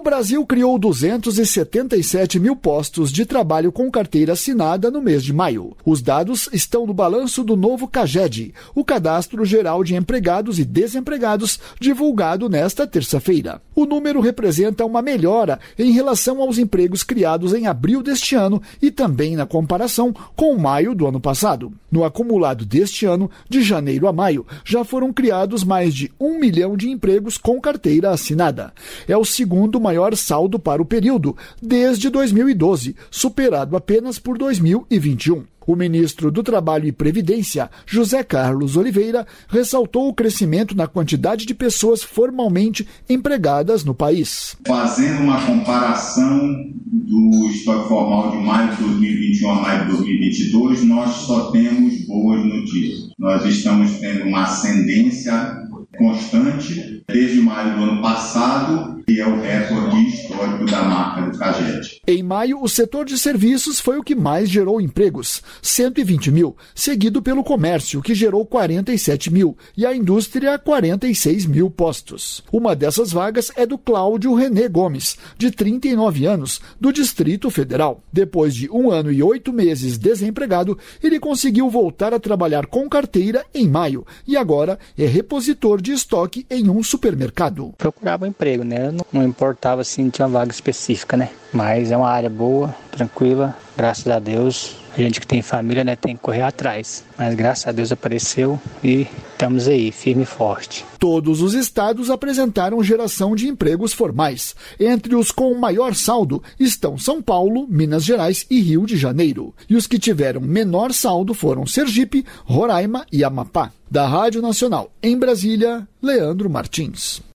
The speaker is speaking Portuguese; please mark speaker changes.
Speaker 1: Brasil criou 277 mil postos de trabalho com carteira assinada no mês de maio. Os dados estão no balanço do novo CAGED, o Cadastro Geral de Empregados e Desempregados, divulgado nesta terça-feira. O número representa uma melhora em relação aos empregos criados em abril deste ano e também na comparação com maio do ano passado. No acumulado deste ano, de janeiro a maio, já foram criados mais de 1 milhão de empregos com carteira assinada. É o segundo maior saldo para o período, desde 2012, superado apenas por 2021. O ministro do Trabalho e Previdência, José Carlos Oliveira, ressaltou o crescimento na quantidade de pessoas formalmente empregadas no país.
Speaker 2: Fazendo uma comparação do estoque formal de maio de 2021 a maio de 2022, nós só temos boas notícias. Nós estamos tendo uma ascendência constante desde maio do ano passado, que é o recorde histórico da marca do CAGED.
Speaker 1: Em maio, o setor de serviços foi o que mais gerou empregos, 120 mil, seguido pelo comércio, que gerou 47 mil, e a indústria, 46 mil postos. Uma dessas vagas é do Cláudio René Gomes, de 39 anos, do Distrito Federal. Depois de 1 ano e 8 meses desempregado, ele conseguiu voltar a trabalhar com carteira em maio, e agora é repositor de estoque em um supermercado.
Speaker 3: Procurava um emprego, né? Eu não importava assim, tinha uma vaga específica, né? Mas é uma área boa, tranquila, graças a Deus. A gente que tem família, né, tem que correr atrás. Mas graças a Deus apareceu e estamos aí, firme e forte.
Speaker 1: Todos os estados apresentaram geração de empregos formais. Entre os com maior saldo estão São Paulo, Minas Gerais e Rio de Janeiro. E os que tiveram menor saldo foram Sergipe, Roraima e Amapá. Da Rádio Nacional, em Brasília, Leandro Martins.